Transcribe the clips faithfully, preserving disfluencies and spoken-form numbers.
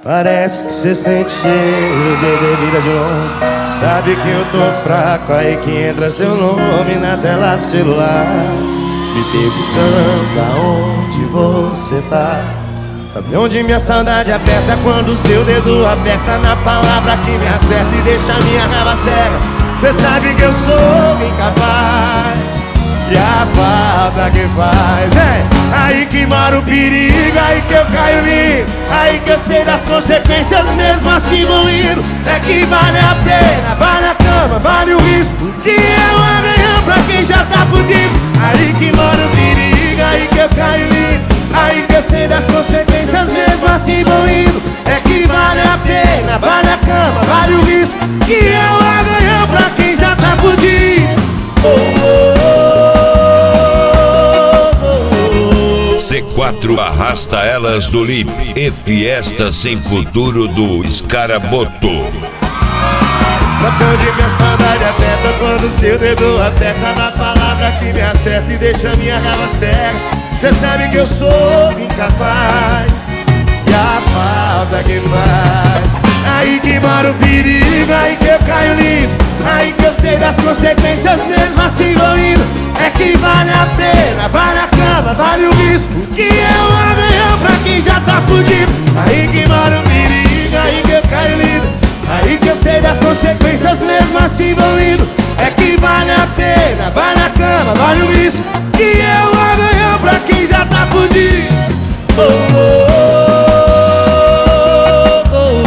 Parece que cê sente cheiro de bebida de longe. Sabe que eu tô fraco, aí que entra seu nome na tela do celular, me perguntando aonde você tá. Sabe onde minha saudade aperta? Quando seu dedo aperta na palavra que me acerta e deixa minha raiva cega. Cê sabe que eu sou incapaz, e a falta que faz é aí que mora o perigo, aí que eu caio lindo, aí que eu sei das consequências mesmo assim vou indo. É que vale a pena, vale a cama, vale o risco, que é um arranhão pra quem já tá fudido. Aí que mora o perigo, aí que eu caio lindo, aí que eu sei das consequências mesmo assim vou indo. É que vale a pena, vale a cama, vale o risco, que é um arranhão pra quem já tá fudido. Oh, oh, oh. C quatro arrasta elas do Lip e Fiesta Sem Futuro do Escaraboto. Sabe onde minha saudade aperta? Quando seu dedo aperta na palavra que me acerta e deixa minha raiva cega. Cê sabe que eu sou incapaz, e a falta que faz. Aí que mora o perigo, aí que eu caio lindo, aí que eu sei das consequências mesmo assim vou indo. É que vale a pena, vale a cama, vale o risco, que é um arranhão pra quem já tá fudido. Aí que mora o perigo, aí que eu caio lindo, aí que eu sei das consequências mesmo assim vou indo. É que vale a pena, vale a cama, vale o risco, que é um arranhão pra quem já tá fudido. Oh, oh, oh, oh,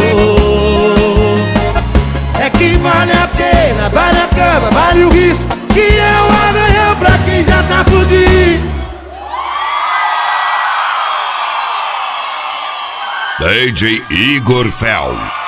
oh. É que vale a pena, vale a cama, vale o risco, que é um arranhão pra quem já tá fudido. D J Igor Fel.